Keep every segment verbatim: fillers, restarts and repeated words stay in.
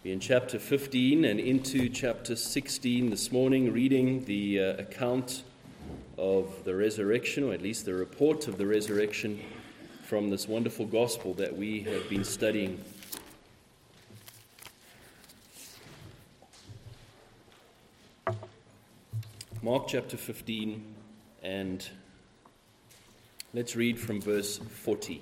We're in chapter fifteen and into chapter sixteen this morning, reading the uh, account of the resurrection, or at least the report of the resurrection from this wonderful gospel that we have been studying. Mark chapter fifteen, and let's read from verse forty.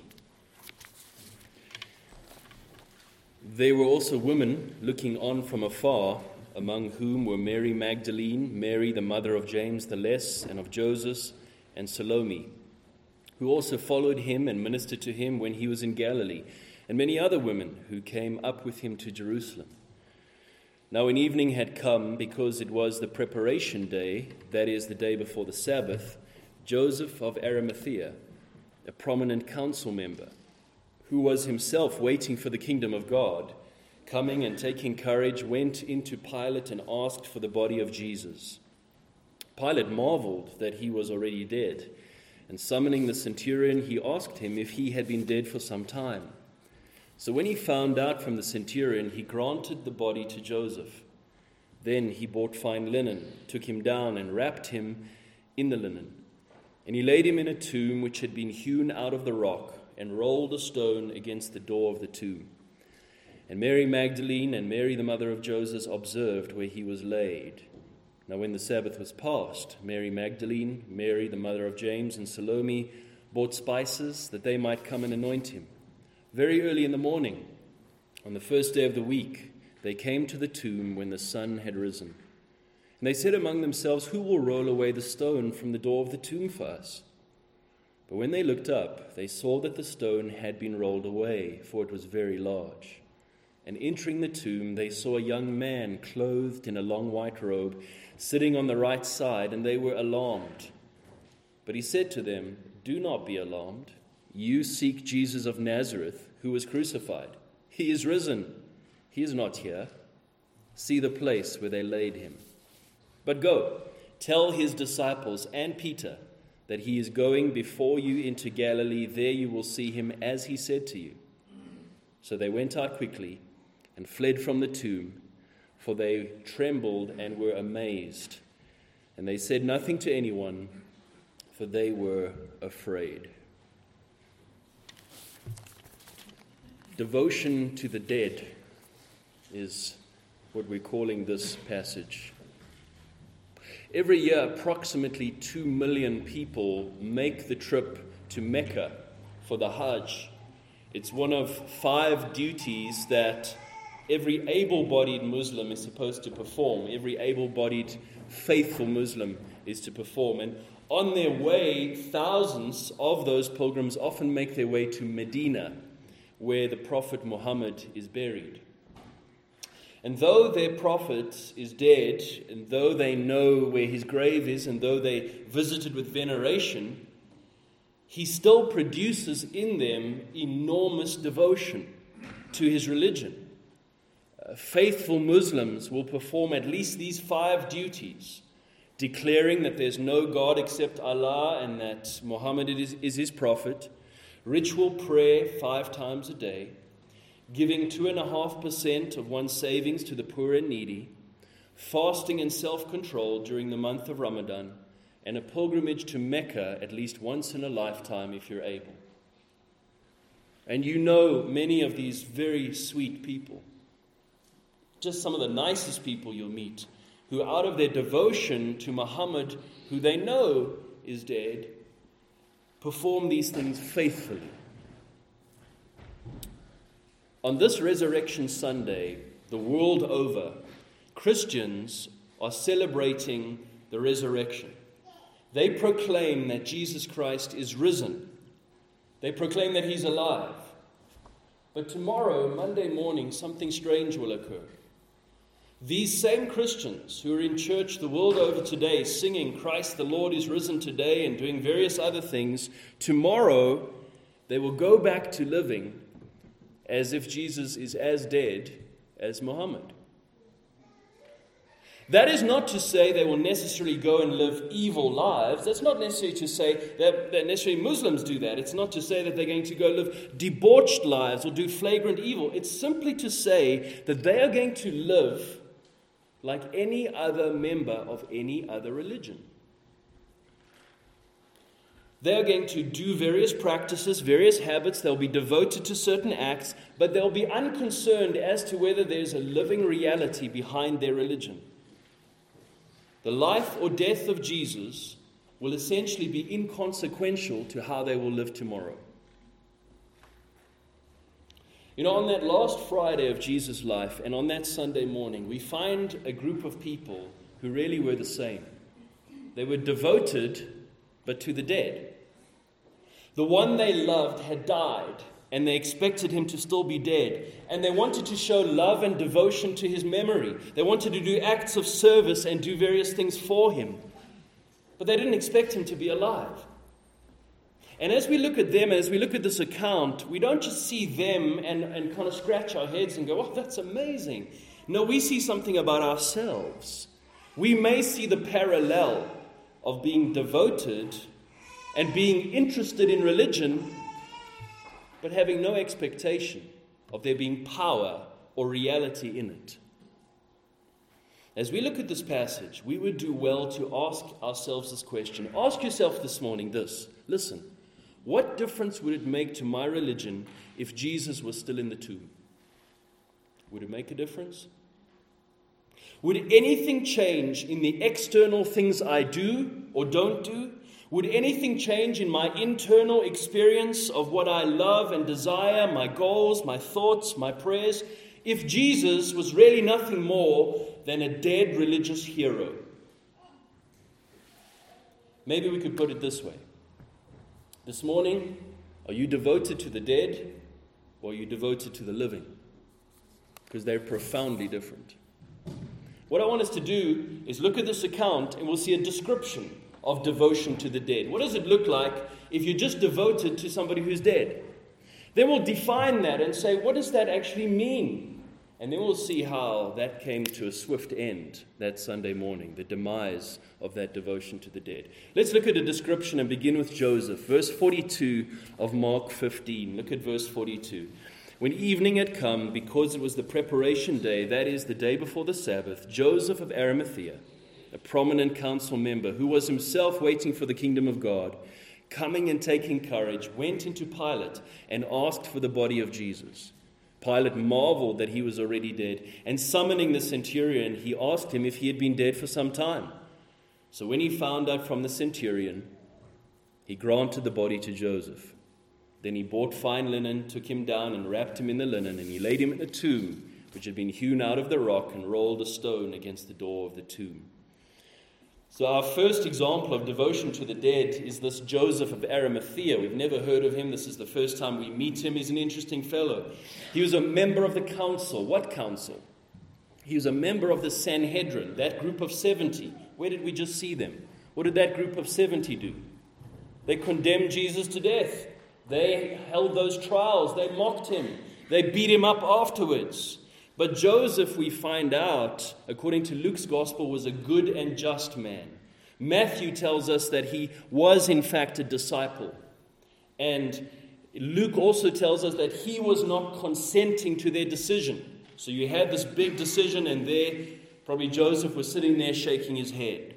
There were also women looking on from afar, among whom were Mary Magdalene, Mary the mother of James the Less, and of Joseph, and Salome, who also followed him and ministered to him when he was in Galilee, and many other women who came up with him to Jerusalem. Now when evening had come, because it was the preparation day, that is, the day before the Sabbath, Joseph of Arimathea, a prominent council member, who was himself waiting for the kingdom of God, coming and taking courage, went into Pilate and asked for the body of Jesus. Pilate marveled that he was already dead, and summoning the centurion, he asked him if he had been dead for some time. So when he found out from the centurion, he granted the body to Joseph. Then he bought fine linen, took him down and wrapped him in the linen. And he laid him in a tomb which had been hewn out of the rock, and rolled a stone against the door of the tomb. And Mary Magdalene and Mary the mother of Joseph observed where he was laid. Now when the Sabbath was past, Mary Magdalene, Mary the mother of James, and Salome bought spices that they might come and anoint him. Very early in the morning, on the first day of the week, they came to the tomb when the sun had risen. And they said among themselves, "Who will roll away the stone from the door of the tomb for us?" But when they looked up, they saw that the stone had been rolled away, for it was very large. And entering the tomb, they saw a young man clothed in a long white robe, sitting on the right side, and they were alarmed. But he said to them, "Do not be alarmed. You seek Jesus of Nazareth, who was crucified. He is risen. He is not here. See the place where they laid him. But go, tell his disciples and Peter that he is going before you into Galilee. There you will see him as he said to you." So they went out quickly and fled from the tomb, for they trembled and were amazed. And they said nothing to anyone, for they were afraid. Devotion to the dead is what we're calling this passage. Every year, approximately two million people make the trip to Mecca for the Hajj. It's one of five duties that every able-bodied Muslim is supposed to perform. Every able-bodied faithful Muslim is to perform. And on their way, thousands of those pilgrims often make their way to Medina, where the Prophet Muhammad is buried. And though their prophet is dead, and though they know where his grave is, and though they visited with veneration, he still produces in them enormous devotion to his religion. Uh, faithful Muslims will perform at least these five duties, declaring that there's no God except Allah and that Muhammad is, is his prophet, ritual prayer five times a day, giving two and a half percent of one's savings to the poor and needy, fasting and self-control during the month of Ramadan, and a pilgrimage to Mecca at least once in a lifetime if you're able. And you know many of these very sweet people, just some of the nicest people you'll meet, who out of their devotion to Muhammad, who they know is dead, perform these things faithfully. On this Resurrection Sunday, the world over, Christians are celebrating the resurrection. They proclaim that Jesus Christ is risen. They proclaim that he's alive. But tomorrow, Monday morning, something strange will occur. These same Christians who are in church the world over today, singing Christ the Lord is risen today and doing various other things, tomorrow they will go back to living as if Jesus is as dead as Muhammad. That is not to say they will necessarily go and live evil lives. That's not necessarily to say that, that necessarily Muslims do that. It's not to say that they're going to go live debauched lives or do flagrant evil. It's simply to say that they are going to live like any other member of any other religion. They are going to do various practices, various habits. They'll be devoted to certain acts, but they'll be unconcerned as to whether there's a living reality behind their religion. The life or death of Jesus will essentially be inconsequential to how they will live tomorrow. You know, on that last Friday of Jesus' life and on that Sunday morning, we find a group of people who really were the same. They were devoted, but to the dead. The one they loved had died, and they expected him to still be dead. And they wanted to show love and devotion to his memory. They wanted to do acts of service and do various things for him. But they didn't expect him to be alive. And as we look at them, as we look at this account, we don't just see them and, and kind of scratch our heads and go, oh, that's amazing. No, we see something about ourselves. We may see the parallel of being devoted and being interested in religion, but having no expectation of there being power or reality in it. As we look at this passage, we would do well to ask ourselves this question. Ask yourself this morning this. Listen, what difference would it make to my religion if Jesus was still in the tomb? Would it make a difference? Would anything change in the external things I do or don't do? Would anything change in my internal experience of what I love and desire, my goals, my thoughts, my prayers, if Jesus was really nothing more than a dead religious hero? Maybe we could put it this way. This morning, are you devoted to the dead or are you devoted to the living? Because they're profoundly different. What I want us to do is look at this account and we'll see a description of devotion to the dead. What does it look like if you're just devoted to somebody who's dead? Then we'll define that and say, what does that actually mean? And then we'll see how that came to a swift end that Sunday morning, the demise of that devotion to the dead. Let's look at a description and begin with Joseph. Verse forty-two of Mark fifteen. Look at verse forty-two. When evening had come, because it was the preparation day, that is, the day before the Sabbath, Joseph of Arimathea, a prominent council member who was himself waiting for the kingdom of God, coming and taking courage, went into Pilate and asked for the body of Jesus. Pilate marveled that he was already dead, and summoning the centurion, he asked him if he had been dead for some time. So when he found out from the centurion, he granted the body to Joseph. Then he bought fine linen, took him down and wrapped him in the linen, and he laid him in a tomb which had been hewn out of the rock and rolled a stone against the door of the tomb. So our first example of devotion to the dead is this Joseph of Arimathea. We've never heard of him. This is the first time we meet him. He's an interesting fellow. He was a member of the council. What council? He was a member of the Sanhedrin, that group of seventy. Where did we just see them? What did that group of seventy do? They condemned Jesus to death. They held those trials. They mocked him. They beat him up afterwards. But Joseph, we find out, according to Luke's gospel, was a good and just man. Matthew tells us that he was, in fact, a disciple. And Luke also tells us that he was not consenting to their decision. So you had this big decision, and there, probably Joseph was sitting there shaking his head.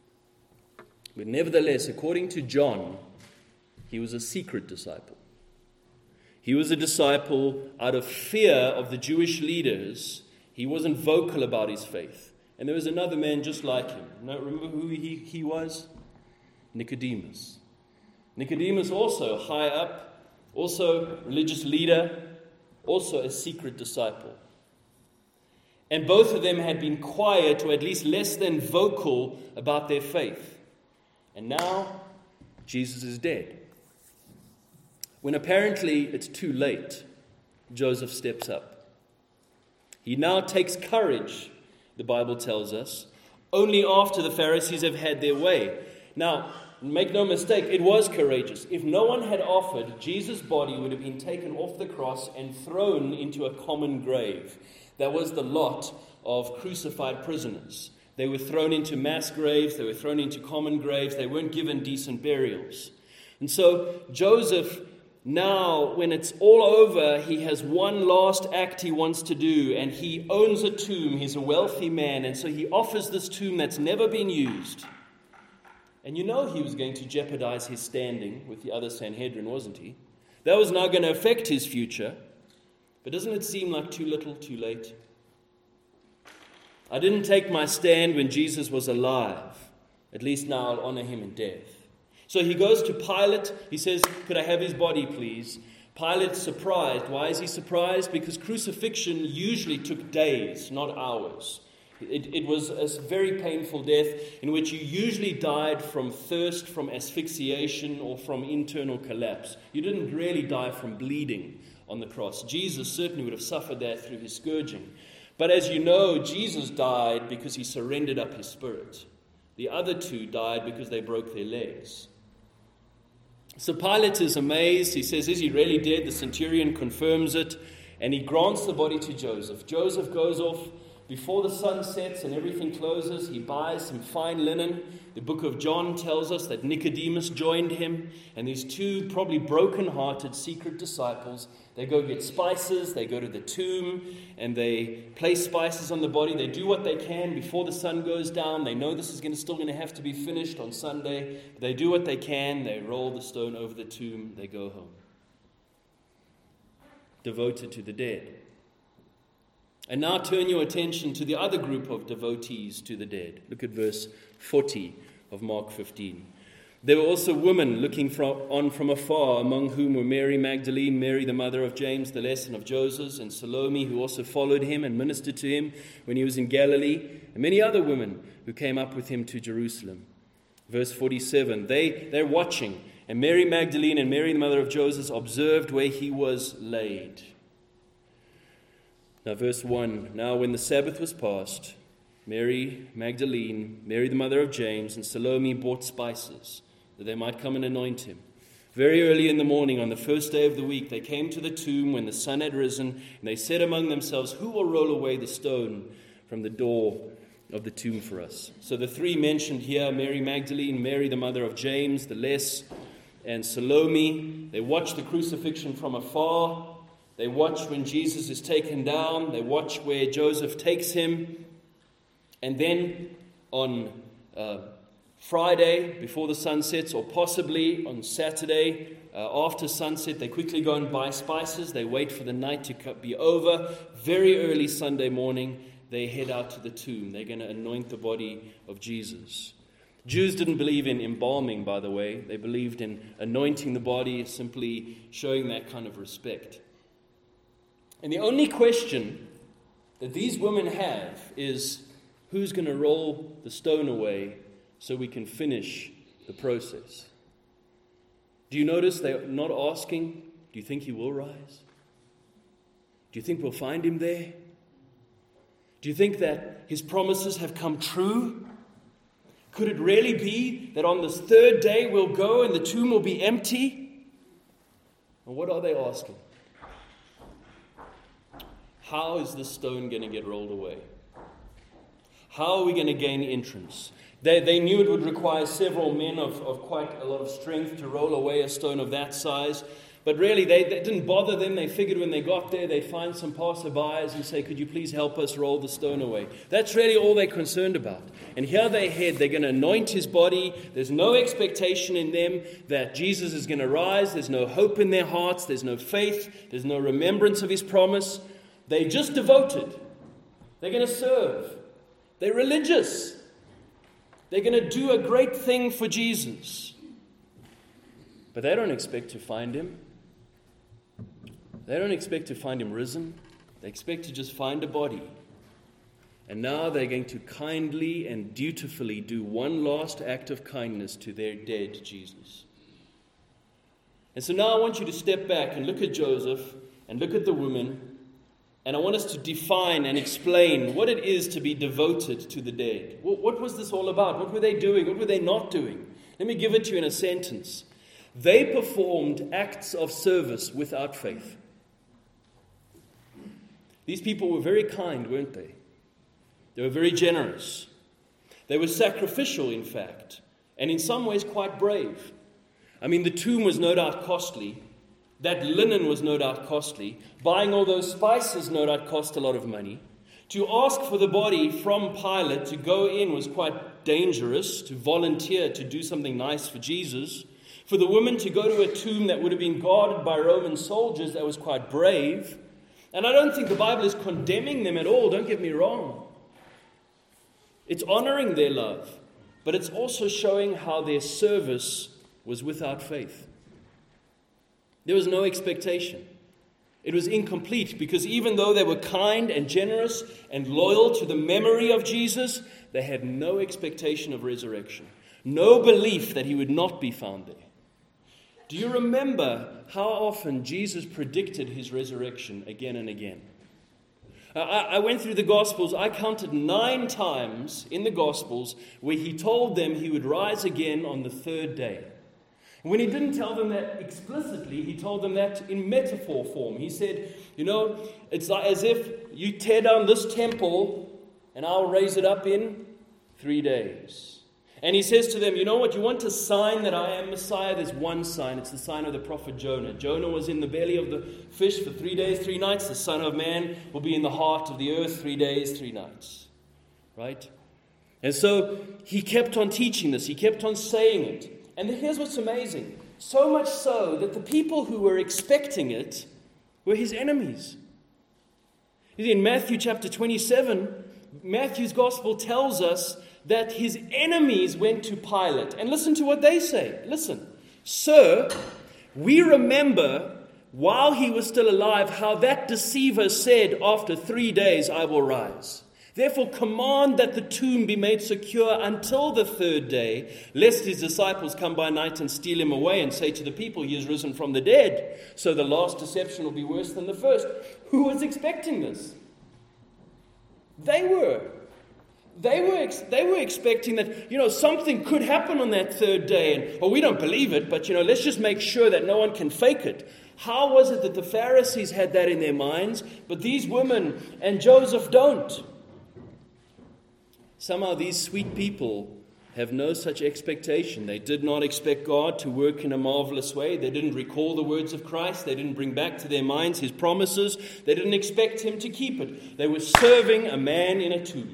But nevertheless, according to John, he was a secret disciple. He was a disciple out of fear of the Jewish leaders. He wasn't vocal about his faith. And there was another man just like him. Now, remember who he, he was? Nicodemus. Nicodemus also high up, also religious leader, also a secret disciple. And both of them had been quiet, or at least less than vocal, about their faith. And now, Jesus is dead. When apparently it's too late, Joseph steps up. He now takes courage, the Bible tells us, only after the Pharisees have had their way. Now, make no mistake, it was courageous. If no one had offered, Jesus' body would have been taken off the cross and thrown into a common grave. That was the lot of crucified prisoners. They were thrown into mass graves. They were thrown into common graves. They weren't given decent burials. And so Joseph, now when it's all over, he has one last act he wants to do, and he owns a tomb. He's a wealthy man, and so he offers this tomb that's never been used. And you know he was going to jeopardize his standing with the other Sanhedrin, wasn't he? That was now going to affect his future. But doesn't it seem like too little, too late? I didn't take my stand when Jesus was alive. At least now I'll honor him in death. So he goes to Pilate. He says, could I have his body, please? Pilate's surprised. Why is he surprised? Because crucifixion usually took days, not hours. It, it was a very painful death in which you usually died from thirst, from asphyxiation, or from internal collapse. You didn't really die from bleeding on the cross. Jesus certainly would have suffered that through his scourging. But as you know, Jesus died because he surrendered up his spirit. The other two died because they broke their legs. So Pilate is amazed. He says, is he really dead? The centurion confirms it, and he grants the body to Joseph. Joseph goes off before the sun sets and everything closes. He buys some fine linen. The book of John tells us that Nicodemus joined him, and these two probably broken-hearted secret disciples, they go get spices, they go to the tomb, and they place spices on the body. They do what they can before the sun goes down. They know this is going to, still going to have to be finished on Sunday. They do what they can. They roll the stone over the tomb. They go home. Devoted to the dead. And now turn your attention to the other group of devotees to the dead. Look at verse forty of Mark fifteen. There were also women looking from, on from afar, among whom were Mary Magdalene, Mary the mother of James the Less and of Joseph, and Salome, who also followed him and ministered to him when he was in Galilee, and many other women who came up with him to Jerusalem. Verse forty-seven, they, they're watching, and Mary Magdalene and Mary the mother of Joseph observed where he was laid. Now verse one, now when the Sabbath was past, Mary Magdalene, Mary the mother of James, and Salome bought spices, that they might come and anoint him. Very early in the morning, on the first day of the week, they came to the tomb when the sun had risen, and they said among themselves, who will roll away the stone from the door of the tomb for us? So the three mentioned here, Mary Magdalene, Mary the mother of James, the Less, and Salome, they watched the crucifixion from afar. They watch when Jesus is taken down. They watch where Joseph takes him. And then on uh, Friday, before the sun sets, or possibly on Saturday, uh, after sunset, they quickly go and buy spices. They wait for the night to be over. Very early Sunday morning, they head out to the tomb. They're going to anoint the body of Jesus. Jews didn't believe in embalming, by the way. They believed in anointing the body, simply showing that kind of respect. And the only question that these women have is, who's going to roll the stone away so we can finish the process? Do you notice they're not asking, do you think he will rise? Do you think we'll find him there? Do you think that his promises have come true? Could it really be that on this third day we'll go and the tomb will be empty? And what are they asking? How is this stone going to get rolled away? How are we going to gain entrance? They, they knew it would require several men of, of quite a lot of strength to roll away a stone of that size. But really, they, they didn't bother them. They figured when they got there, they'd find some passerbys and say, could you please help us roll the stone away? That's really all they're concerned about. And here they head. They're going to anoint his body. There's no expectation in them that Jesus is going to rise. There's no hope in their hearts. There's no faith. There's no remembrance of his promise. They're just devoted. They're going to serve. They're religious. They're going to do a great thing for Jesus. But they don't expect to find him. They don't expect to find him risen. They expect to just find a body. And now they're going to kindly and dutifully do one last act of kindness to their dead Jesus. And so now I want you to step back and look at Joseph and look at the woman. And I want us to define and explain what it is to be devoted to the dead. What was this all about? What were they doing? What were they not doing? Let me give it to you in a sentence. They performed acts of service without faith. These people were very kind, weren't they? They were very generous. They were sacrificial, in fact, and in some ways quite brave. I mean, the tomb was no doubt costly. That linen was no doubt costly. Buying all those spices no doubt cost a lot of money. To ask for the body from Pilate to go in was quite dangerous, to volunteer to do something nice for Jesus. For the woman to go to a tomb that would have been guarded by Roman soldiers, that was quite brave. And I don't think the Bible is condemning them at all, don't get me wrong. It's honoring their love, but it's also showing how their service was without faith. There was no expectation. It was incomplete because even though they were kind and generous and loyal to the memory of Jesus, they had no expectation of resurrection, no belief that he would not be found there. Do you remember how often Jesus predicted his resurrection again and again? I, I went through the Gospels. I counted nine times in the Gospels where he told them he would rise again on the third day. When he didn't tell them that explicitly, he told them that in metaphor form. He said, you know, it's like as if you tear down this temple and I'll raise it up in three days. And he says to them, you know what, you want a sign that I am Messiah? There's one sign. It's the sign of the prophet Jonah. Jonah was in the belly of the fish for three days, three nights. The Son of Man will be in the heart of the earth three days, three nights. Right? And so he kept on teaching this. He kept on saying it. And here's what's amazing. So much so that the people who were expecting it were his enemies. In Matthew chapter twenty-seven, Matthew's gospel tells us that his enemies went to Pilate. And listen to what they say. Listen. Sir, we remember while he was still alive how that deceiver said, after three days I will rise. Therefore command that the tomb be made secure until the third day, lest his disciples come by night and steal him away and say to the people, he is risen from the dead. So the last deception will be worse than the first. Who was expecting this? They were. They were ex- they were expecting that, you know, something could happen on that third day. And, well, we don't believe it, but, you know, let's just make sure that no one can fake it. How was it that the Pharisees had that in their minds, but these women and Joseph don't? Somehow these sweet people have no such expectation. They did not expect God to work in a marvelous way. They didn't recall the words of Christ. They didn't bring back to their minds his promises. They didn't expect him to keep it. They were serving a man in a tomb.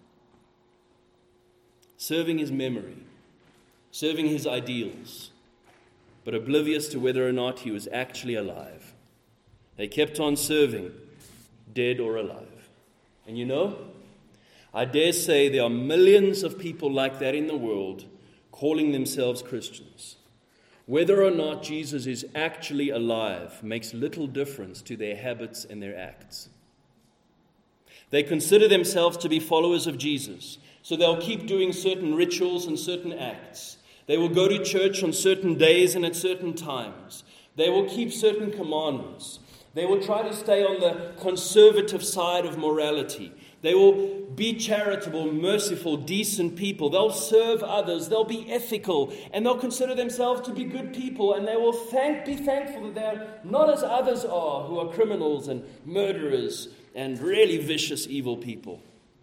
Serving his memory. Serving his ideals. But oblivious to whether or not he was actually alive. They kept on serving, dead or alive. And you know, I dare say there are millions of people like that in the world calling themselves Christians. Whether or not Jesus is actually alive makes little difference to their habits and their acts. They consider themselves to be followers of Jesus, so they'll keep doing certain rituals and certain acts. They will go to church on certain days and at certain times. They will keep certain commandments. They will try to stay on the conservative side of morality. They will be charitable, merciful, decent people. They'll serve others. They'll be ethical. And they'll consider themselves to be good people. And they will thank, be thankful that they're not as others are, who are criminals and murderers and really vicious, evil people.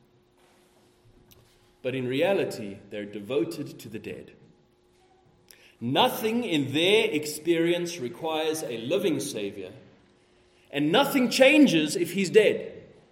But in reality, they're devoted to the dead. Nothing in their experience requires a living Savior. And nothing changes if he's dead.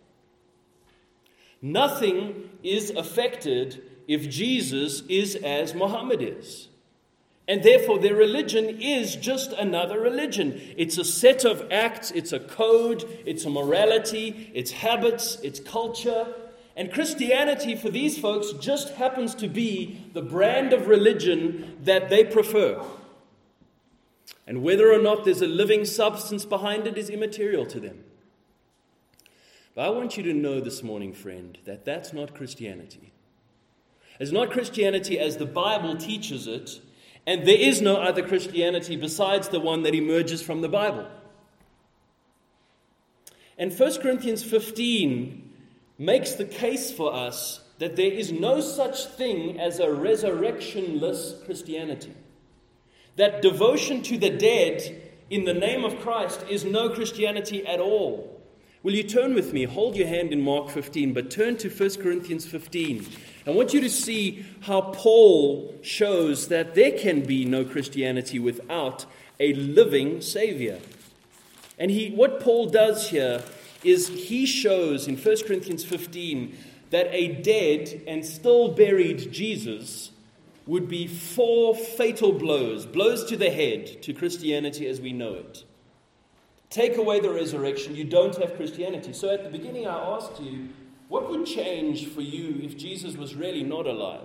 Nothing is affected if Jesus is as Muhammad is. And therefore their religion is just another religion. It's a set of acts, it's a code, it's a morality, it's habits, it's culture. And Christianity for these folks just happens to be the brand of religion that they prefer. And whether or not there's a living substance behind it is immaterial to them. But I want you to know this morning, friend, that that's not Christianity. It's not Christianity as the Bible teaches it, and there is no other Christianity besides the one that emerges from the Bible. And First Corinthians fifteen makes the case for us that there is no such thing as a resurrectionless Christianity. That devotion to the dead in the name of Christ is no Christianity at all. Will you turn with me? Hold your hand in Mark fifteen, but turn to First Corinthians fifteen. I want you to see how Paul shows that there can be no Christianity without a living Savior. And he, what Paul does here is he shows in First Corinthians fifteen that a dead and still buried Jesus would be four fatal blows, blows to the head to Christianity as we know it. Take away the resurrection, you don't have Christianity. So at the beginning I asked you, what would change for you if Jesus was really not alive?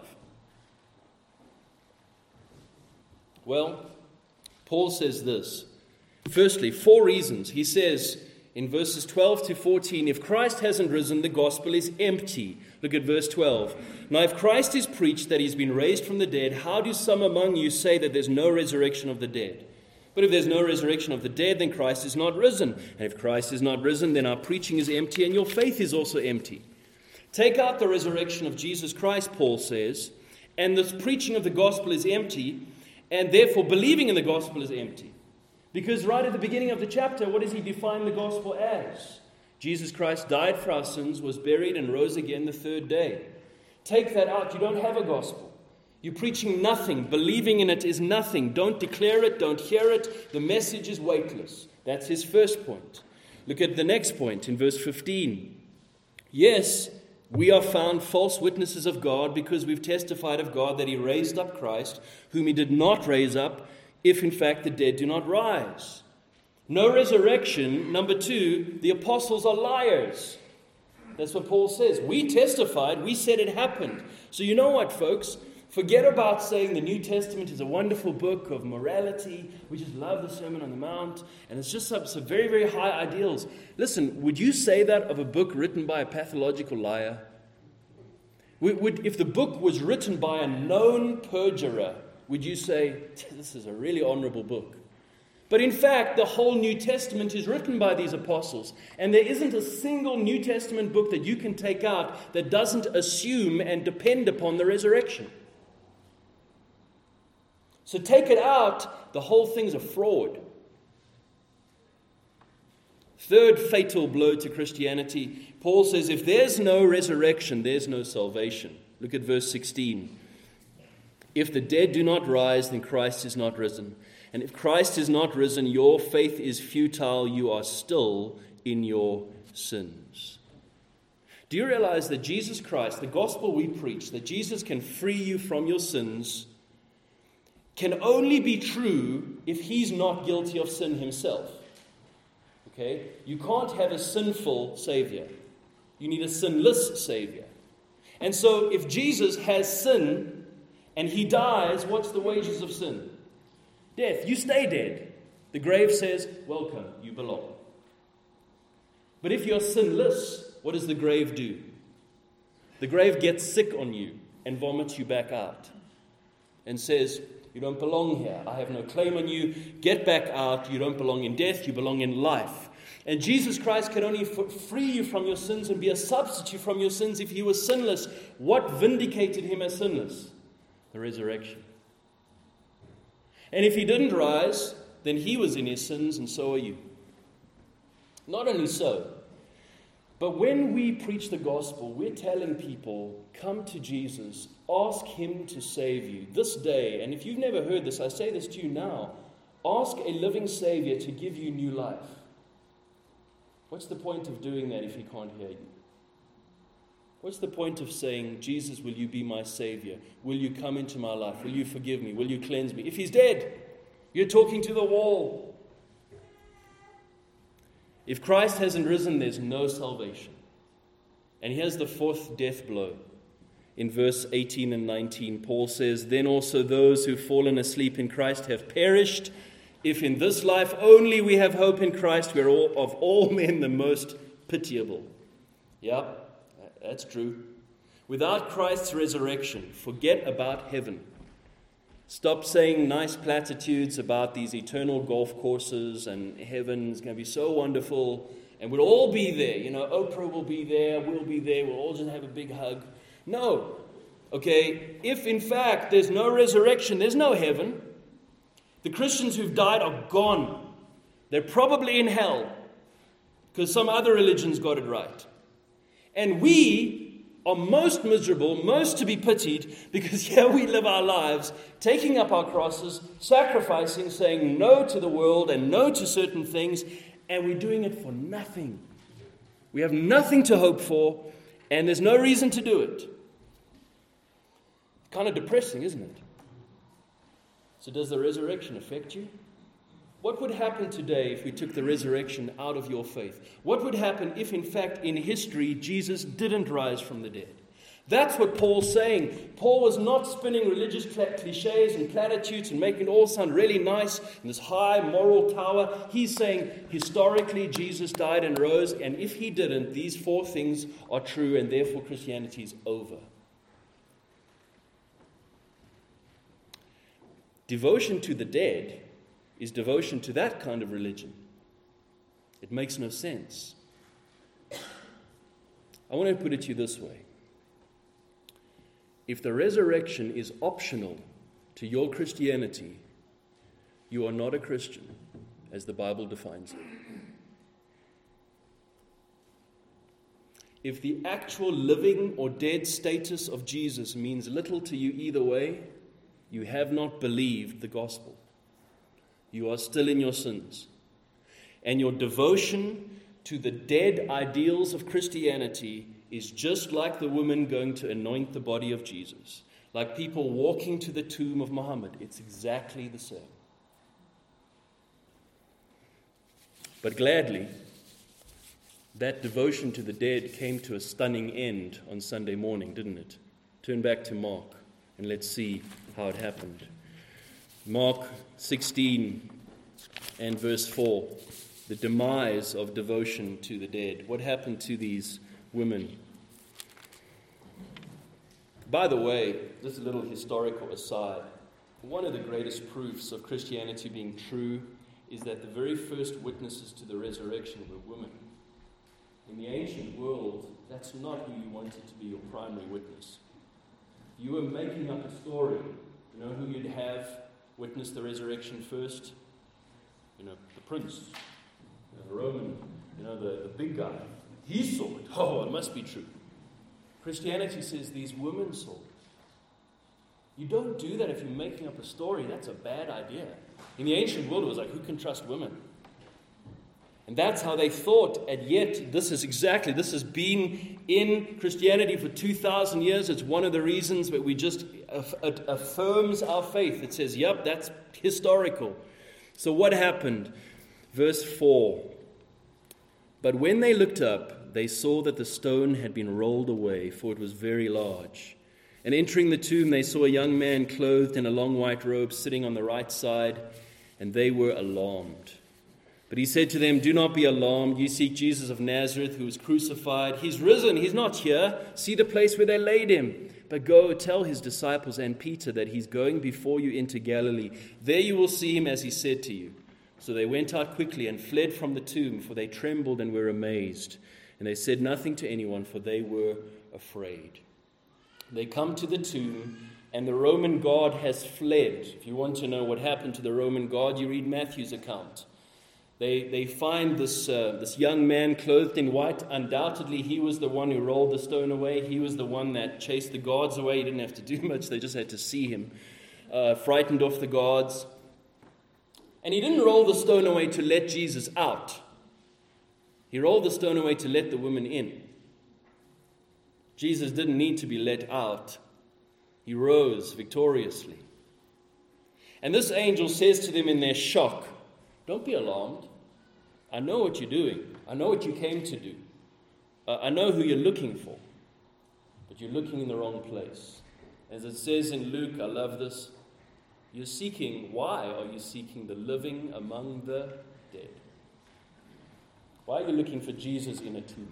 Well, Paul says this. Firstly, four reasons. He says in verses twelve to fourteen, if Christ hasn't risen, the gospel is empty. Look at verse twelve. Now, if Christ is preached that he's been raised from the dead, how do some among you say that there's no resurrection of the dead? But if there's no resurrection of the dead, then Christ is not risen. And if Christ is not risen, then our preaching is empty and your faith is also empty. Take out the resurrection of Jesus Christ, Paul says, and the preaching of the gospel is empty, and therefore believing in the gospel is empty. Because right at the beginning of the chapter, what does he define the gospel as? Jesus Christ died for our sins, was buried, and rose again the third day. Take that out, you don't have a gospel. You're preaching nothing. Believing in it is nothing. Don't declare it. Don't hear it. The message is weightless. That's his first point. Look at the next point in verse fifteen. Yes, we are found false witnesses of God because we've testified of God that he raised up Christ, whom he did not raise up, if in fact the dead do not rise. No resurrection. Number two, the apostles are liars. That's what Paul says. We testified. We said it happened. So you know what, folks? Forget about saying the New Testament is a wonderful book of morality. We just love the Sermon on the Mount. And it's just some, some very, very high ideals. Listen, would you say that of a book written by a pathological liar? Would, would, if the book was written by a known perjurer, would you say, this is a really honorable book? But in fact, the whole New Testament is written by these apostles. And there isn't a single New Testament book that you can take out that doesn't assume and depend upon the resurrection. So take it out, the whole thing's a fraud. Third fatal blow to Christianity, Paul says, if there's no resurrection, there's no salvation. Look at verse sixteen. If the dead do not rise, then Christ is not risen. And if Christ is not risen, your faith is futile, you are still in your sins. Do you realize that Jesus Christ, the gospel we preach, that Jesus can free you from your sins, can only be true if he's not guilty of sin himself. Okay? You can't have a sinful Savior. You need a sinless Savior. And so if Jesus has sin and he dies, what's the wages of sin? Death. You stay dead. The grave says, welcome, you belong. But if you're sinless, what does the grave do? The grave gets sick on you and vomits you back out and says, you don't belong here. I have no claim on you. Get back out. You don't belong in death. You belong in life. And Jesus Christ can only f- free you from your sins and be a substitute from your sins if he was sinless. What vindicated him as sinless? The resurrection. And if he didn't rise, then he was in his sins and so are you. Not only so, but when we preach the gospel, we're telling people, come to Jesus, ask him to save you this day. And if you've never heard this, I say this to you now. Ask a living Savior to give you new life. What's the point of doing that if he can't hear you? What's the point of saying, Jesus, will you be my Savior? Will you come into my life? Will you forgive me? Will you cleanse me? If he's dead, you're talking to the wall. If Christ hasn't risen, there's no salvation. And here's the fourth death blow. In verse eighteen and nineteen, Paul says, then also those who've fallen asleep in Christ have perished. If in this life only we have hope in Christ, we're all, of all men the most pitiable. Yeah, that's true. Without Christ's resurrection, forget about heaven. Stop saying nice platitudes about these eternal golf courses and heaven's going to be so wonderful and we'll all be there. You know, Oprah will be there, we'll be there, we'll all just have a big hug. No. Okay, if in fact there's no resurrection, there's no heaven. The Christians who've died are gone. They're probably in hell. because some other religions got it right. And we are most miserable, most to be pitied, because here we live our lives, taking up our crosses, sacrificing, saying no to the world and no to certain things, and we're doing it for nothing. We have nothing to hope for, and there's no reason to do it. Kind of depressing, isn't it? So does the resurrection affect you? What would happen today if we took the resurrection out of your faith? What would happen if, in fact, in history, Jesus didn't rise from the dead? That's what Paul's saying. Paul was not spinning religious cliches and platitudes and making it all sound really nice in this high moral tower. He's saying, historically, Jesus died and rose, and if he didn't, these four things are true, and therefore Christianity is over. Devotion to the dead is devotion to that kind of religion. It makes no sense. I want to put it to you this way. If the resurrection is optional to your Christianity, you are not a Christian, as the Bible defines it. If the actual living or dead status of Jesus means little to you either way, you have not believed the gospel. You are still in your sins. And your devotion to the dead ideals of Christianity is just like the woman going to anoint the body of Jesus, like people walking to the tomb of Muhammad. It's exactly the same. But gladly, that devotion to the dead came to a stunning end on Sunday morning, didn't it? Turn back to Mark and let's see how it happened. Mark sixteen and verse four, the demise of devotion to the dead. What happened to these women? By the way, just a little historical aside. One of the greatest proofs of Christianity being true is that the very first witnesses to the resurrection were women. In the ancient world, that's not who you wanted to be your primary witness. You were making up a story. You know who you'd have witness the resurrection first? You know, the prince, you know, the Roman, you know, the, the big guy. He saw it. Oh, it must be true. Christianity says these women saw it. You don't do that if you're making up a story. That's a bad idea. In the ancient world, it was like, who can trust women? And that's how they thought, and yet this is exactly, this has been in Christianity for two thousand years. It's one of the reasons that we just, it affirms our faith. It says, yep, that's historical. So what happened? Verse four. But when they looked up, they saw that the stone had been rolled away, for it was very large. And entering the tomb, they saw a young man clothed in a long white robe sitting on the right side, and they were alarmed. But he said to them, do not be alarmed. You seek Jesus of Nazareth, who was crucified. He's risen. He's not here. See the place where they laid him. But go tell his disciples and Peter that he's going before you into Galilee. There you will see him as he said to you. So they went out quickly and fled from the tomb, for they trembled and were amazed. And they said nothing to anyone, for they were afraid. They come to the tomb, and the Roman guard has fled. If you want to know what happened to the Roman guard, you read Matthew's account. They they find this uh, this young man clothed in white. Undoubtedly, he was the one who rolled the stone away. He was the one that chased the guards away. He didn't have to do much. They just had to see him. Uh, frightened off the guards. And he didn't roll the stone away to let Jesus out. He rolled the stone away to let the women in. Jesus didn't need to be let out. He rose victoriously. And this angel says to them in their shock, don't be alarmed. I know what you're doing. I know what you came to do. Uh, I know who you're looking for. But you're looking in the wrong place. As it says in Luke, I love this. You're seeking, why are you seeking the living among the dead? Why are you looking for Jesus in a tomb?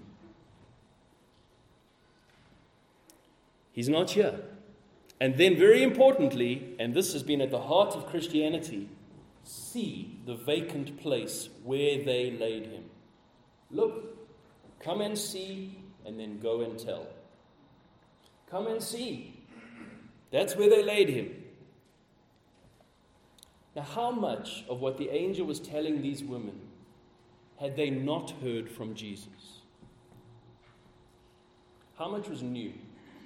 He's not here. And then very importantly, and this has been at the heart of Christianity, see the vacant place where they laid him. Look, come and see, and then go and tell. Come and see. That's where they laid him. Now, how much of what the angel was telling these women had they not heard from Jesus? How much was new?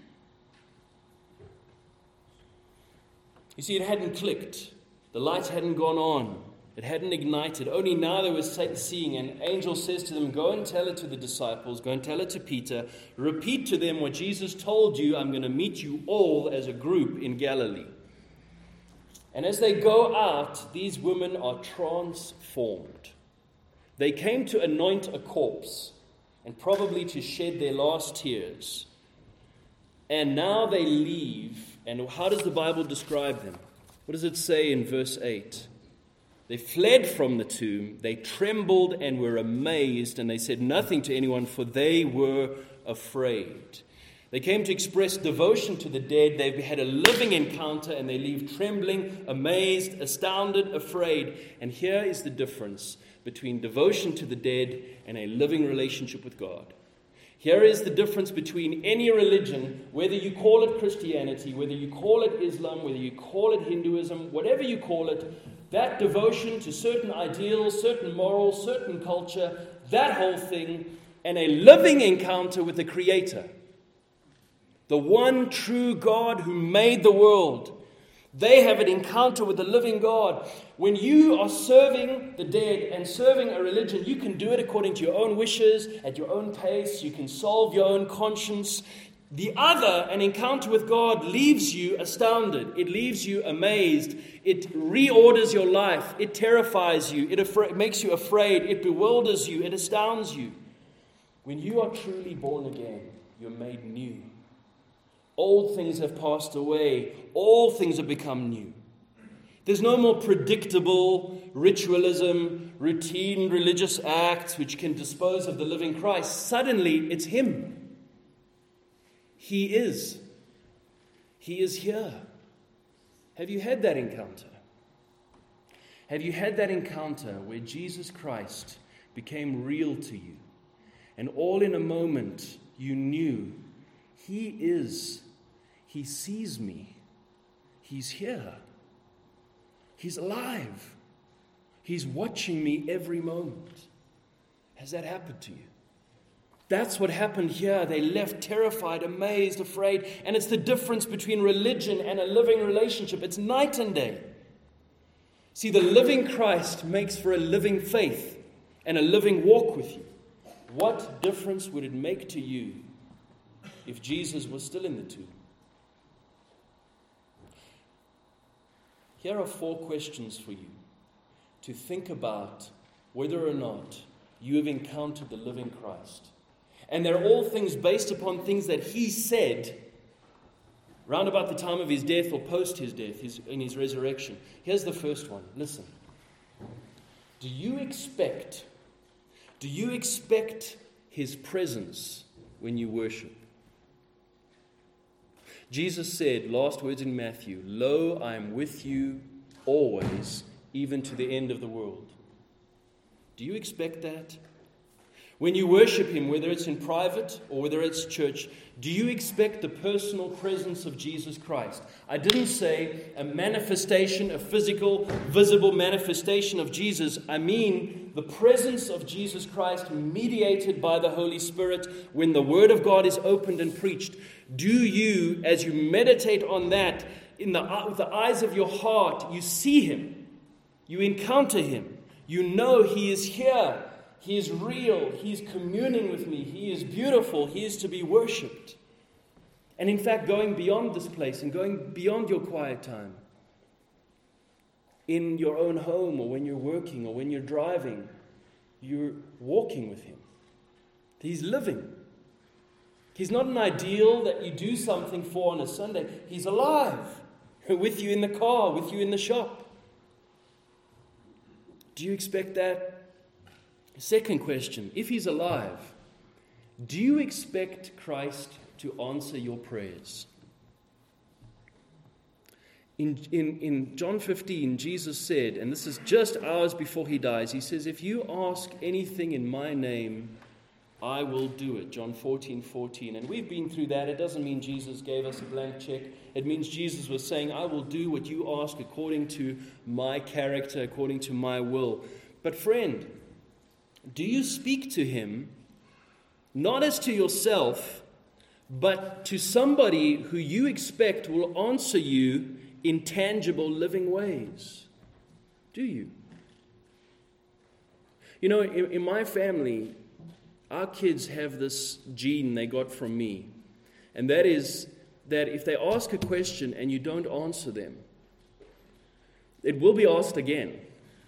You see, it hadn't clicked. The light hadn't gone on. It hadn't ignited. Only now they were seeing. An angel says to them, go and tell it to the disciples. Go and tell it to Peter. Repeat to them what Jesus told you. I'm going to meet you all as a group in Galilee. And as they go out, these women are transformed. They came to anoint a corpse and probably to shed their last tears. And now they leave. And how does the Bible describe them? What does it say in verse eight? They fled from the tomb, they trembled and were amazed, and they said nothing to anyone, for they were afraid. They came to express devotion to the dead. They've had a living encounter, and they leave trembling, amazed, astounded, afraid. And here is the difference between devotion to the dead and a living relationship with God. Here is the difference between any religion, whether you call it Christianity, whether you call it Islam, whether you call it Hinduism, whatever you call it. That devotion to certain ideals, certain morals, certain culture, that whole thing, and a living encounter with the Creator, the one true God who made the world. They have an encounter with the living God. When you are serving the dead and serving a religion, you can do it according to your own wishes, at your own pace. You can solve your own conscience. The other, an encounter with God, leaves you astounded. It leaves you amazed. It reorders your life. It terrifies you. It afra- makes you afraid. It bewilders you. It astounds you. When you are truly born again, you're made new. Old things have passed away. All things have become new. There's no more predictable ritualism, routine religious acts which can dispose of the living Christ. Suddenly, it's Him. He is. He is here. Have you had that encounter? Have you had that encounter where Jesus Christ became real to you? And all in a moment you knew He is. He sees me. He's here. He's alive. He's watching me every moment. Has that happened to you? That's what happened here. They left terrified, amazed, afraid. And it's the difference between religion and a living relationship. It's night and day. See, the living Christ makes for a living faith and a living walk with you. What difference would it make to you if Jesus was still in the tomb? Here are four questions for you to think about whether or not you have encountered the living Christ. And they're all things based upon things that He said round about the time of His death or post His death, his, in His resurrection. Here's the first one. Listen. Do you expect, do you expect His presence when you worship? Jesus said, last words in Matthew, "Lo, I am with you always, even to the end of the world." Do you expect that? When you worship Him, whether it's in private or whether it's church, do you expect the personal presence of Jesus Christ? I didn't say a manifestation, a physical, visible manifestation of Jesus. I mean the presence of Jesus Christ mediated by the Holy Spirit when the Word of God is opened and preached. Do you, as you meditate on that, in the, with the eyes of your heart, you see Him, you encounter Him, you know He is here. He is real. He is communing with me. He is beautiful. He is to be worshipped. And in fact, going beyond this place and going beyond your quiet time, in your own home or when you're working or when you're driving, you're walking with Him. He's living. He's not an ideal that you do something for on a Sunday. He's alive, with you in the car, with you in the shop. Do you expect that? Second question, if He's alive, do you expect Christ to answer your prayers? In, in, in John fifteen, Jesus said, and this is just hours before He dies, He says, "If you ask anything in my name, I will do it." John fourteen fourteen. And we've been through that. It doesn't mean Jesus gave us a blank check. It means Jesus was saying, "I will do what you ask according to my character, according to my will." But friend, Do you speak to him not as to yourself, but to somebody who you expect will answer you in tangible, living ways? Do you? You know, in, in my family, our kids have this gene they got from me. And that is that if they ask a question and you don't answer them, it will be asked again.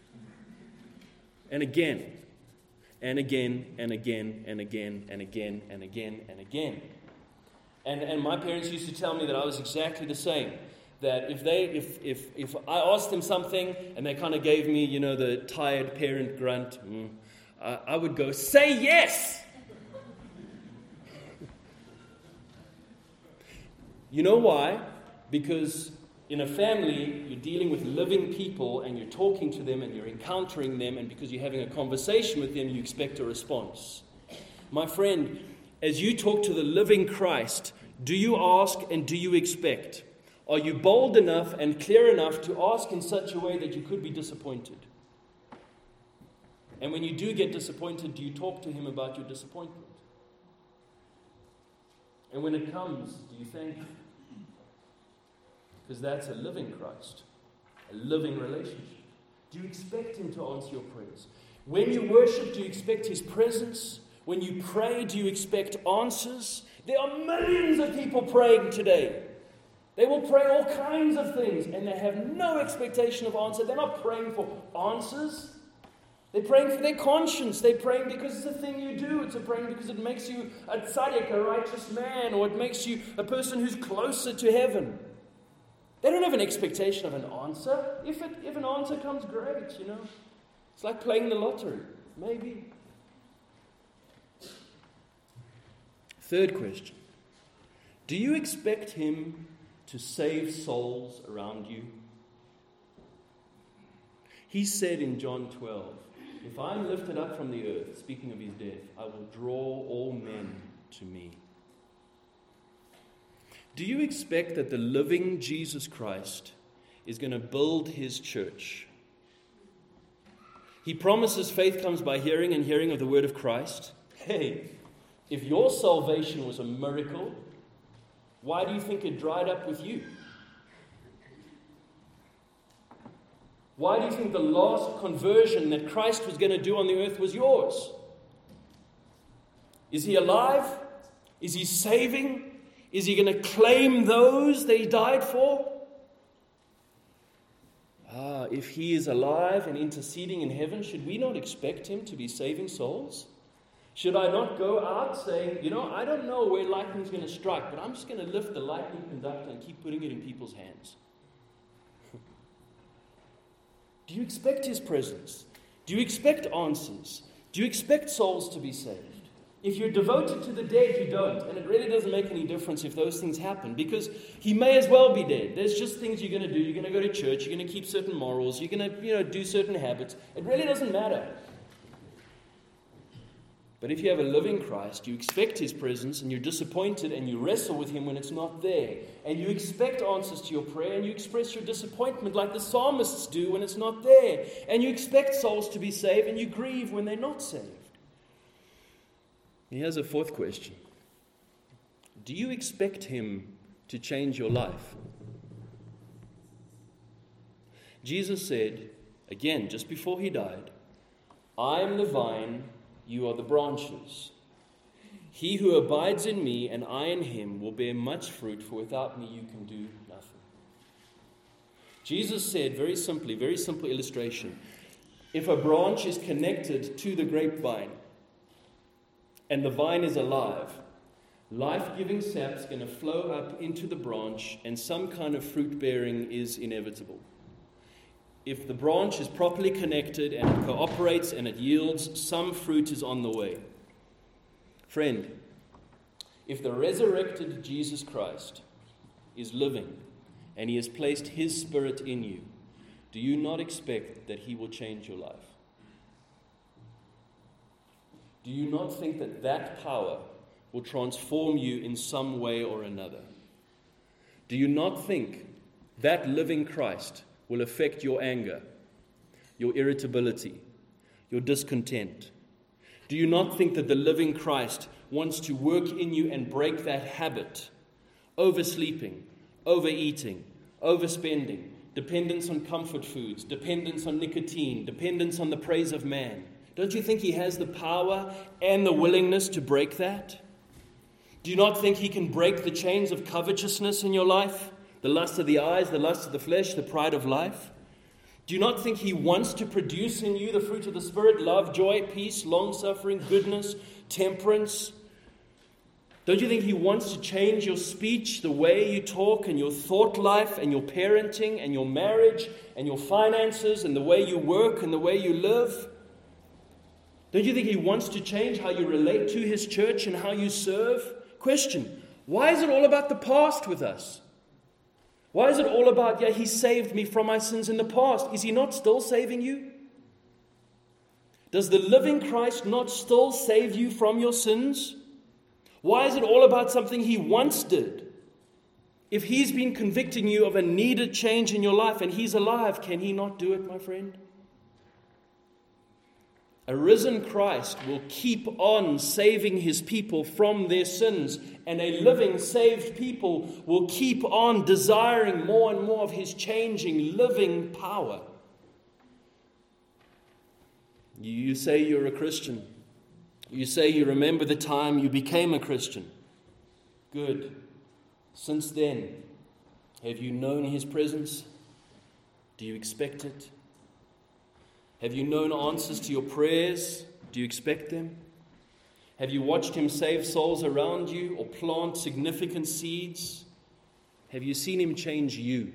And again. And again, and again, and again, and again, and again, and again. And and my parents used to tell me that I was exactly the same. That if they if if if I asked them something and they kind of gave me, you know, the tired parent grunt, mm, uh, I would go, say yes! You know why? Because in a family, you're dealing with living people and you're talking to them and you're encountering them, and because you're having a conversation with them, you expect a response. My friend, as you talk to the living Christ, do you ask and do you expect? Are you bold enough and clear enough to ask in such a way that you could be disappointed? And when you do get disappointed, do you talk to him about your disappointment? And when it comes, do you thank him? Because that's a living Christ, a living relationship. Do you expect him to answer your prayers? When you worship, do you expect his presence? When you pray, do you expect answers? There are millions of people praying today. They will pray all kinds of things, and they have no expectation of answer. They're not praying for answers. They're praying for their conscience. They're praying because it's a thing you do. It's a praying because it makes you a tzaddik, a righteous man, or it makes you a person who's closer to heaven. They don't have an expectation of an answer. If it, if an answer comes, great, you know. It's like playing the lottery. Maybe. Third question. Do you expect him to save souls around you? He said in John twelve, if I am lifted up from the earth, speaking of his death, I will draw all men to me. Do you expect that the living Jesus Christ is going to build his church? He promises faith comes by hearing, and hearing of the word of Christ. Hey, if your salvation was a miracle, why do you think it dried up with you? Why do you think the last conversion that Christ was going to do on the earth was yours? Is he alive? Is he saving? Is he going to claim those that he died for? Ah, if he is alive and interceding in heaven, should we not expect him to be saving souls? Should I not go out saying, you know, I don't know where lightning's going to strike, but I'm just going to lift the lightning conductor and keep putting it in people's hands? Do you expect his presence? Do you expect answers? Do you expect souls to be saved? If you're devoted to the dead, you don't. And it really doesn't make any difference if those things happen, because he may as well be dead. There's just things you're going to do. You're going to go to church. You're going to keep certain morals. You're going to, you know, do certain habits. It really doesn't matter. But if you have a living Christ, you expect his presence, and you're disappointed, and you wrestle with him when it's not there. And you expect answers to your prayer, and you express your disappointment like the psalmists do when it's not there. And you expect souls to be saved, and you grieve when they're not saved. Here's a fourth question. Do you expect him to change your life? Jesus said, again, just before he died, I am the vine, you are the branches. He who abides in me and I in him will bear much fruit, for without me you can do nothing. Jesus said, very simply, very simple illustration, if a branch is connected to the grapevine, and the vine is alive, life-giving sap is going to flow up into the branch, and some kind of fruit bearing is inevitable. If the branch is properly connected and it cooperates and it yields, some fruit is on the way. Friend, if the resurrected Jesus Christ is living and he has placed his Spirit in you, do you not expect that he will change your life? Do you not think that that power will transform you in some way or another? Do you not think that living Christ will affect your anger, your irritability, your discontent, Do you not think that the living Christ wants to work in you and break that habit? Oversleeping, overeating, overspending, dependence on comfort foods, dependence on nicotine, dependence on the praise of man. Don't you think he has the power and the willingness to break that? Do you not think he can break the chains of covetousness in your life? The lust of the eyes, the lust of the flesh, the pride of life? Do you not think he wants to produce in you the fruit of the Spirit? Love, joy, peace, long-suffering, goodness, temperance. Don't you think he wants to change your speech, the way you talk, and your thought life, and your parenting, and your marriage, and your finances, and the way you work, and the way you live? Don't you think he wants to change how you relate to his church and how you serve? Question, why is it all about the past with us? Why is it all about, yeah, he saved me from my sins in the past? Is he not still saving you? Does the living Christ not still save you from your sins? Why is it all about something he once did? If he's been convicting you of a needed change in your life and he's alive, can he not do it, my friend? A risen Christ will keep on saving his people from their sins, and a living, saved people will keep on desiring more and more of his changing, living power. You say you're a Christian. You say you remember the time you became a Christian. Good. Since then, have you known his presence? Do you expect it? Have you known answers to your prayers? Do you expect them? Have you watched him save souls around you or plant significant seeds? Have you seen him change you?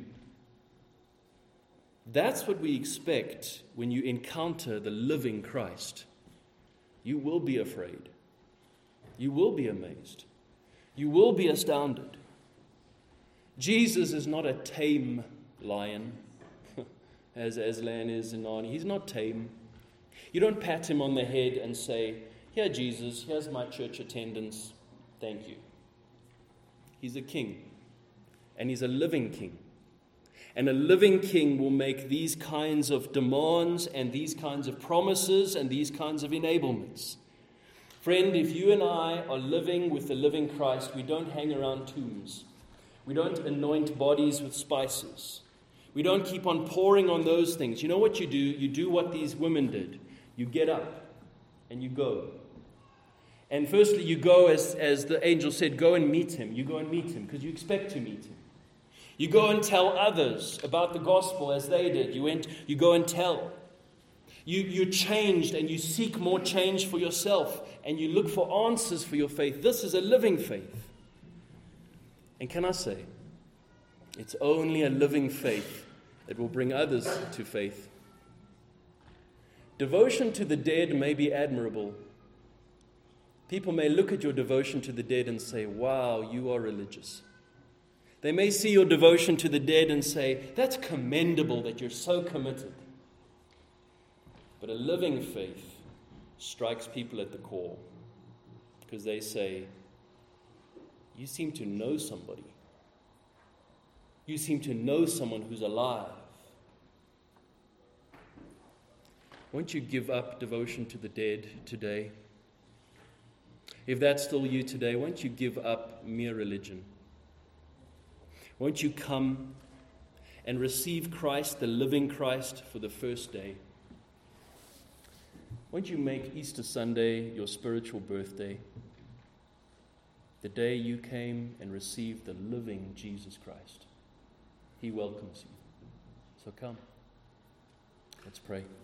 That's what we expect when you encounter the living Christ. You will be afraid. You will be amazed. You will be astounded. Jesus is not a tame lion. As Aslan is in Narnia. He's not tame. You don't pat him on the head and say, "Here, Jesus, here's my church attendance. Thank you." He's a king. And he's a living king. And a living king will make these kinds of demands and these kinds of promises and these kinds of enablements. Friend, if you and I are living with the living Christ, we don't hang around tombs. We don't anoint bodies with spices. We don't keep on pouring on those things. You know what you do? You do what these women did. You get up and you go. And firstly, you go as, as the angel said, go and meet him. You go and meet him because you expect to meet him. You go and tell others about the gospel as they did. You went, you go and tell. You, you're changed and you seek more change for yourself and you look for answers for your faith. This is a living faith. And can I say, it's only a living faith that will bring others to faith. Devotion to the dead may be admirable. People may look at your devotion to the dead and say, "Wow, you are religious." They may see your devotion to the dead and say, "That's commendable that you're so committed." But a living faith strikes people at the core because they say, "You seem to know somebody. You seem to know someone who's alive." Won't you give up devotion to the dead today? If that's still you today, won't you give up mere religion? Won't you come and receive Christ, the living Christ, for the first day? Won't you make Easter Sunday your spiritual birthday? The day you came and received the living Jesus Christ. He welcomes you. So come. Let's pray.